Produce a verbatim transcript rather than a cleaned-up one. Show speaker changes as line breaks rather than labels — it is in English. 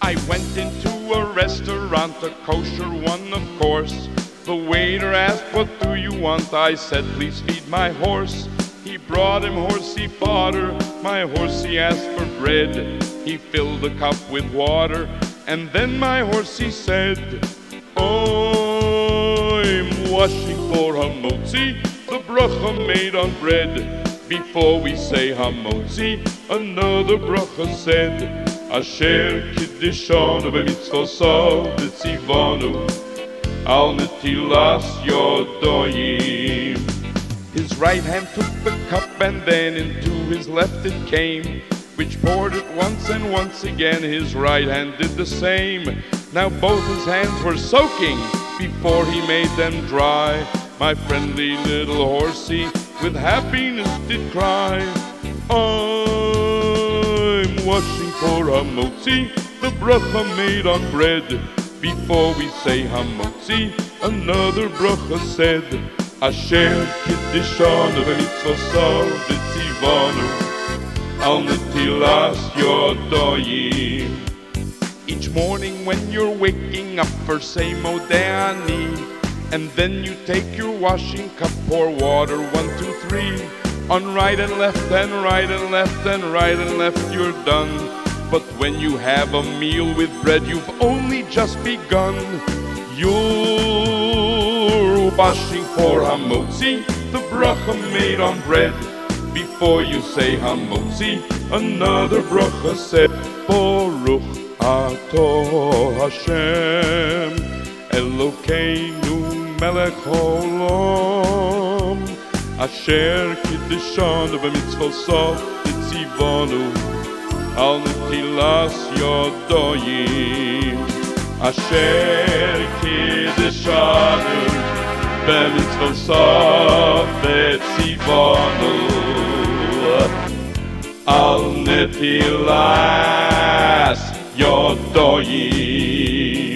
I went into a restaurant, a kosher one of course. The waiter asked, what do you want? I said, please feed my horse. He brought him horsey fodder, my horsey asked for bread. He filled the cup with water, and then my horsey said, I'm washing for hamotzi, the bracha made on bread. Before we say hamotzi, another bracha said, Asher kiddishonu b'mitzvosav v'tzivonu al netilas yodoyim. His right hand took the cup and then into his left it came, which poured it once and once again his right hand did the same. Now both his hands were soaking before he made them dry. My friendly little horsey with happiness did cry, I'm washing for hamotzi, the bracha made on bread. Before we say hamotzi, another bracha said, Asher kiddishonu b'mitzvosav v'tzivonu al netilas yodoyim. Each morning when you're waking up, first say modeh ani, and then you take your washing cup, pour water, one, two, three. On right and left and right and left and right and left you're done. But when you have a meal with bread, you've only just begun. You're washing for hamotzi, the bracha made on bread. Before you say hamotzi, another bracha said, Baruch atah Hashem Elokeinu melech haolam Asher kiddishonu b'mitzvosav v'tzivonu al netilas yodoyim. Asher kiddishonu b'mitzvosav v'tzivonu al netilas yodoyim.